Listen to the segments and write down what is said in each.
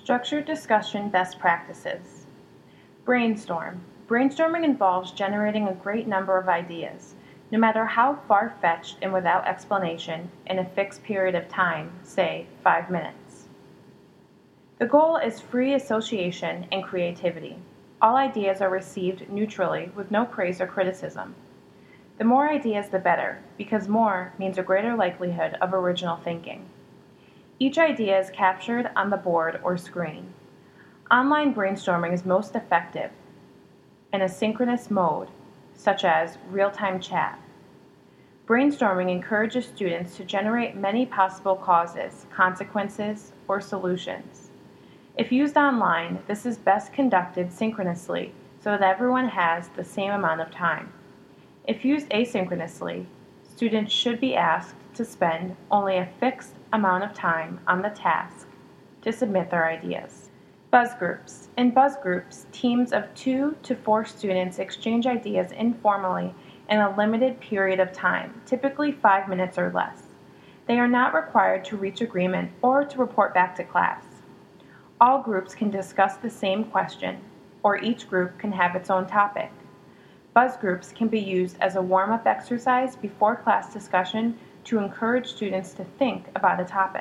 Structured discussion best practices. Brainstorm. Brainstorming involves generating a great number of ideas, no matter how far-fetched and without explanation, in a fixed period of time, say 5 minutes. The goal is free association and creativity. All ideas are received neutrally with no praise or criticism. The more ideas the better, because more means a greater likelihood of original thinking. Each idea is captured on the board or screen. Online brainstorming is most effective in a synchronous mode, such as real-time chat. Brainstorming encourages students to generate many possible causes, consequences, or solutions. If used online, this is best conducted synchronously so that everyone has the same amount of time. If used asynchronously, students should be asked to spend only a fixed amount of time on the task to submit their ideas. Buzz groups. In buzz groups, teams of 2 to 4 students exchange ideas informally in a limited period of time, typically 5 minutes or less. They are not required to reach agreement or to report back to class. All groups can discuss the same question, or each group can have its own topic. Buzz groups can be used as a warm-up exercise before class discussion to encourage students to think about a topic.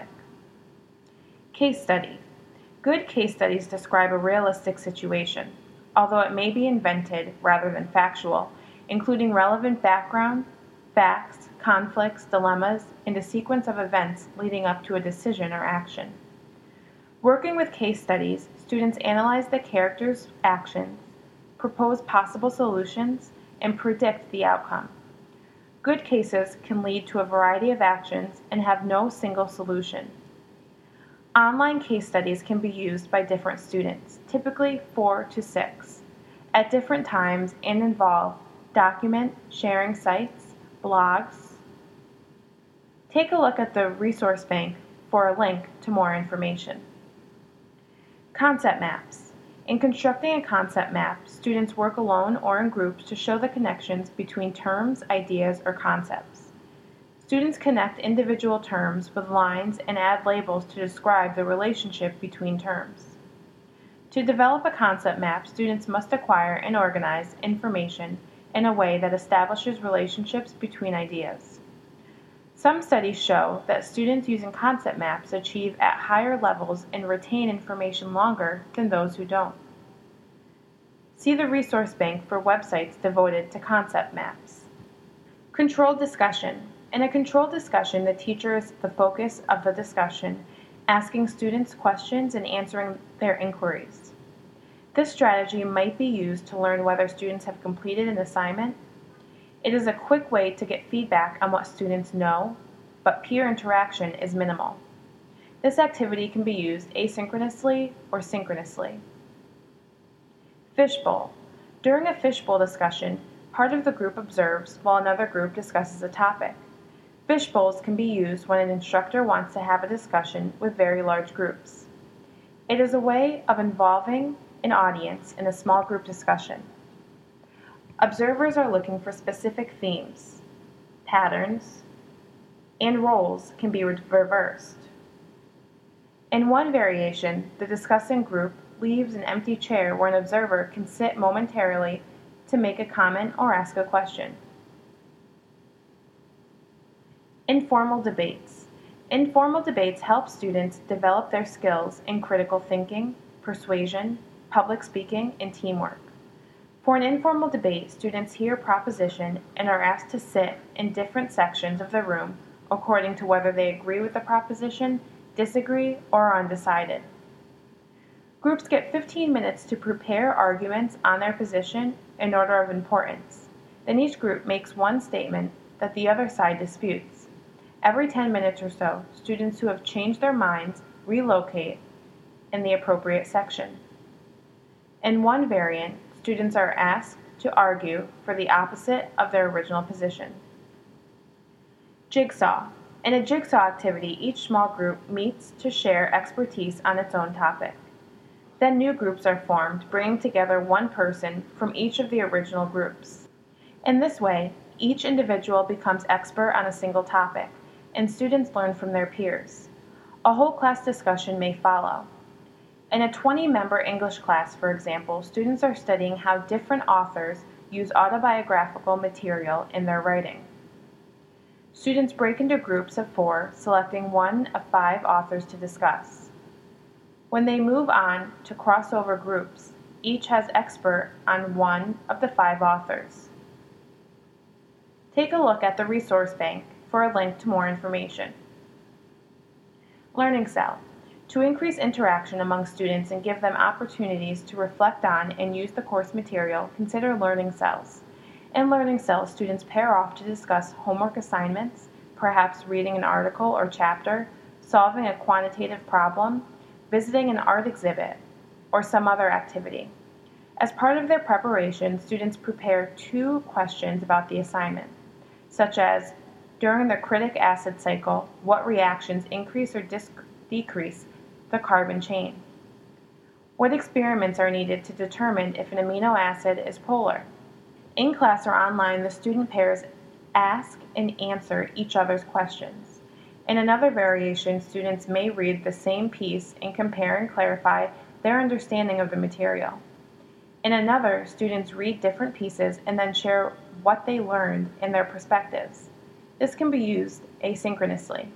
Case study. Good case studies describe a realistic situation, although it may be invented rather than factual, including relevant background, facts, conflicts, dilemmas, and a sequence of events leading up to a decision or action. Working with case studies, students analyze the characters' actions, propose possible solutions, and predict the outcome. Good cases can lead to a variety of actions and have no single solution. Online case studies can be used by different students, typically 4 to 6, at different times and involve document sharing sites, blogs. Take a look at the resource bank for a link to more information. Concept maps. In constructing a concept map, students work alone or in groups to show the connections between terms, ideas, or concepts. Students connect individual terms with lines and add labels to describe the relationship between terms. To develop a concept map, students must acquire and organize information in a way that establishes relationships between ideas. Some studies show that students using concept maps achieve at higher levels and retain information longer than those who don't. See the resource bank for websites devoted to concept maps. Controlled discussion. In a controlled discussion, the teacher is the focus of the discussion, asking students questions and answering their inquiries. This strategy might be used to learn whether students have completed an assignment. It is a quick way to get feedback on what students know, but peer interaction is minimal. This activity can be used asynchronously or synchronously. Fishbowl. During a fishbowl discussion, part of the group observes while another group discusses a topic. Fishbowls can be used when an instructor wants to have a discussion with very large groups. It is a way of involving an audience in a small group discussion. Observers are looking for specific themes, patterns, and roles can be reversed. In one variation, the discussing group leaves an empty chair where an observer can sit momentarily to make a comment or ask a question. Informal debates. Informal debates help students develop their skills in critical thinking, persuasion, public speaking, and teamwork. For an informal debate, students hear a proposition and are asked to sit in different sections of the room according to whether they agree with the proposition, disagree, or are undecided. Groups get 15 minutes to prepare arguments on their position in order of importance. Then each group makes one statement that the other side disputes. Every 10 minutes or so, students who have changed their minds relocate in the appropriate section. In one variant, students are asked to argue for the opposite of their original position. Jigsaw. In a jigsaw activity, each small group meets to share expertise on its own topic. Then new groups are formed, bringing together one person from each of the original groups. In this way, each individual becomes expert on a single topic, and students learn from their peers. A whole class discussion may follow. In a 20-member English class, for example, students are studying how different authors use autobiographical material in their writing. Students break into groups of 4, selecting one of 5 authors to discuss. When they move on to crossover groups, each has expert on one of the 5 authors. Take a look at the resource bank for a link to more information. Learning Cell. To increase interaction among students and give them opportunities to reflect on and use the course material, consider learning cells. In learning cells, students pair off to discuss homework assignments, perhaps reading an article or chapter, solving a quantitative problem, visiting an art exhibit, or some other activity. As part of their preparation, students prepare 2 questions about the assignment, such as, during the critic acid cycle, what reactions increase or decrease the carbon chain? What experiments are needed to determine if an amino acid is polar? In class or online, the student pairs ask and answer each other's questions. In another variation, students may read the same piece and compare and clarify their understanding of the material. In another, students read different pieces and then share what they learned in their perspectives. This can be used asynchronously.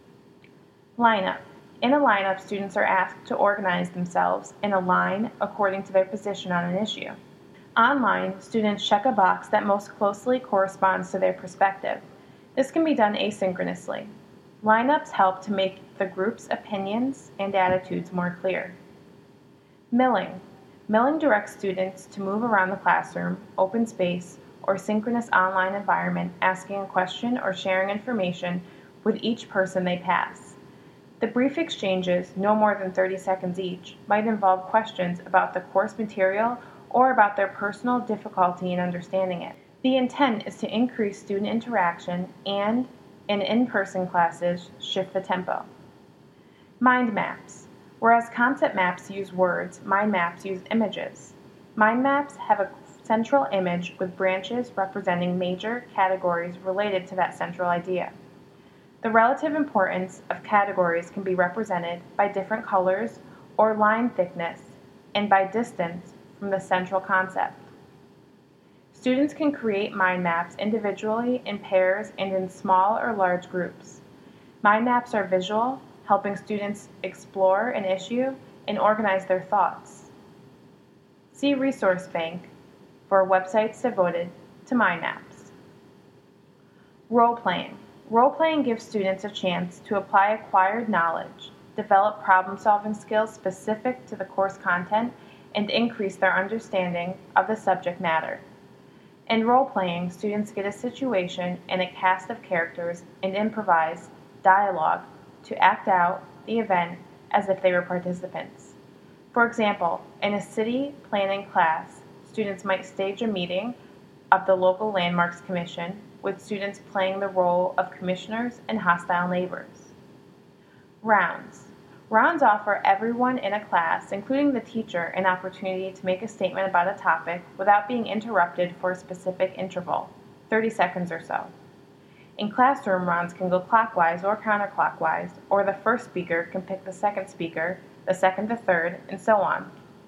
Lineup. In a lineup, students are asked to organize themselves in a line according to their position on an issue. Online, students check a box that most closely corresponds to their perspective. This can be done asynchronously. Lineups help to make the group's opinions and attitudes more clear. Milling. Milling directs students to move around the classroom, open space, or synchronous online environment, asking a question or sharing information with each person they pass. The brief exchanges, no more than 30 seconds each, might involve questions about the course material or about their personal difficulty in understanding it. The intent is to increase student interaction and, in in-person classes, shift the tempo. Mind maps. Whereas concept maps use words, mind maps use images. Mind maps have a central image with branches representing major categories related to that central idea. The relative importance of categories can be represented by different colors or line thickness and by distance from the central concept. Students can create mind maps individually, in pairs, and in small or large groups. Mind maps are visual, helping students explore an issue and organize their thoughts. See Resource Bank for websites devoted to mind maps. Role-playing. Role-playing gives students a chance to apply acquired knowledge, develop problem-solving skills specific to the course content, and increase their understanding of the subject matter. In role-playing, students get a situation and a cast of characters and improvise dialogue to act out the event as if they were participants. For example, in a city planning class, students might stage a meeting of the local landmarks commission with students playing the role of commissioners and hostile neighbors. Rounds. Rounds offer everyone in a class, including the teacher, an opportunity to make a statement about a topic without being interrupted for a specific interval, 30 seconds or so. In classroom, rounds can go clockwise or counterclockwise, or the first speaker can pick the second speaker, the second the third, and so on.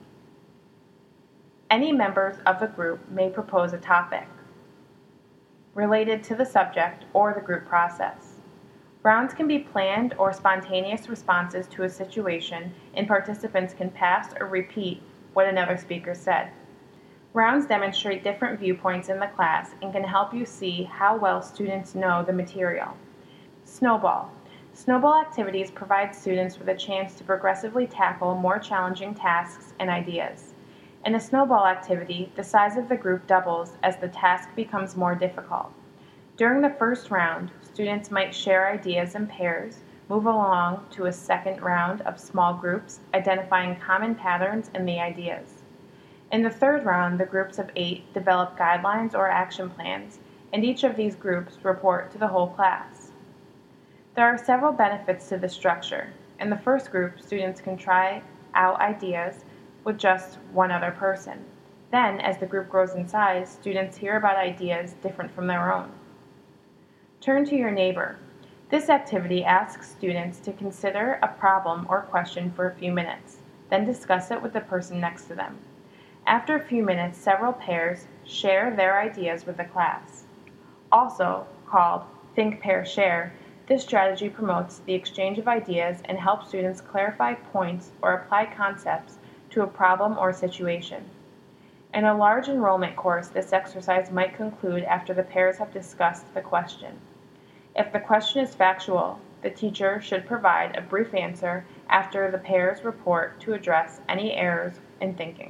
Any members of the group may propose a topic related to the subject or the group process. Rounds can be planned or spontaneous responses to a situation, and participants can pass or repeat what another speaker said. Rounds demonstrate different viewpoints in the class and can help you see how well students know the material. Snowball. Snowball activities provide students with a chance to progressively tackle more challenging tasks and ideas. In a snowball activity, the size of the group doubles as the task becomes more difficult. During the first round, students might share ideas in pairs, move along to a second round of small groups, identifying common patterns in the ideas. In the third round, the groups of 8 develop guidelines or action plans, and each of these groups report to the whole class. There are several benefits to this structure. In the first group, students can try out ideas with just one other person. Then, as the group grows in size, students hear about ideas different from their own. Turn to your neighbor. This activity asks students to consider a problem or question for a few minutes. then discuss it with the person next to them. After a few minutes, several pairs share their ideas with the class. Also called Think, Pair, Share, this strategy promotes the exchange of ideas and helps students clarify points or apply concepts to a problem or situation. In a large enrollment course, this exercise might conclude after the pairs have discussed the question. If the question is factual, the teacher should provide a brief answer after the pairs report to address any errors in thinking.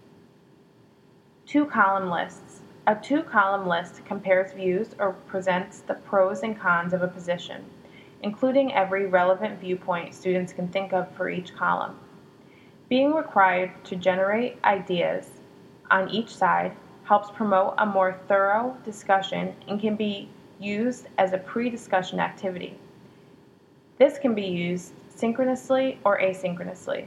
Two-column lists. A two-column list compares views or presents the pros and cons of a position, including every relevant viewpoint students can think of for each column. Being required to generate ideas on each side helps promote a more thorough discussion and can be used as a pre-discussion activity. This can be used synchronously or asynchronously.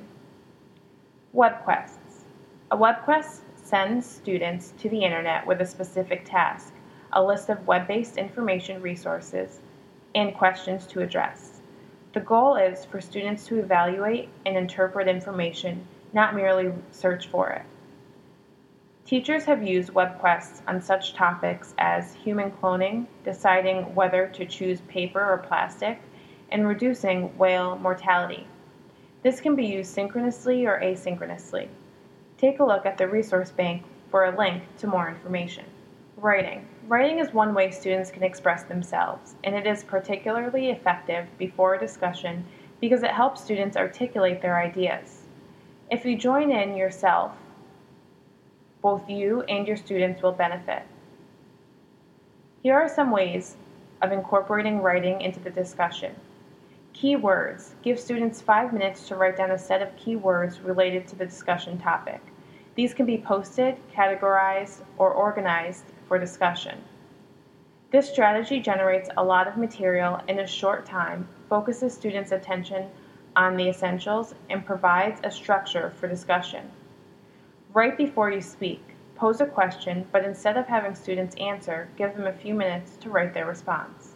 Web quests. A web quest sends students to the internet with a specific task, a list of web-based information resources, and questions to address. The goal is for students to evaluate and interpret information, not merely search for it. Teachers have used web quests on such topics as human cloning, deciding whether to choose paper or plastic, and reducing whale mortality. This can be used synchronously or asynchronously. Take a look at the resource bank for a link to more information. Writing. Writing is one way students can express themselves, and it is particularly effective before a discussion because it helps students articulate their ideas. If you join in yourself, both you and your students will benefit. Here are some ways of incorporating writing into the discussion. Keywords. Give students 5 minutes to write down a set of keywords related to the discussion topic. These can be posted, categorized, or organized for discussion. This strategy generates a lot of material in a short time, focuses students' attention on the essentials, and provides a structure for discussion. Right before you speak, pose a question, but instead of having students answer, give them a few minutes to write their response.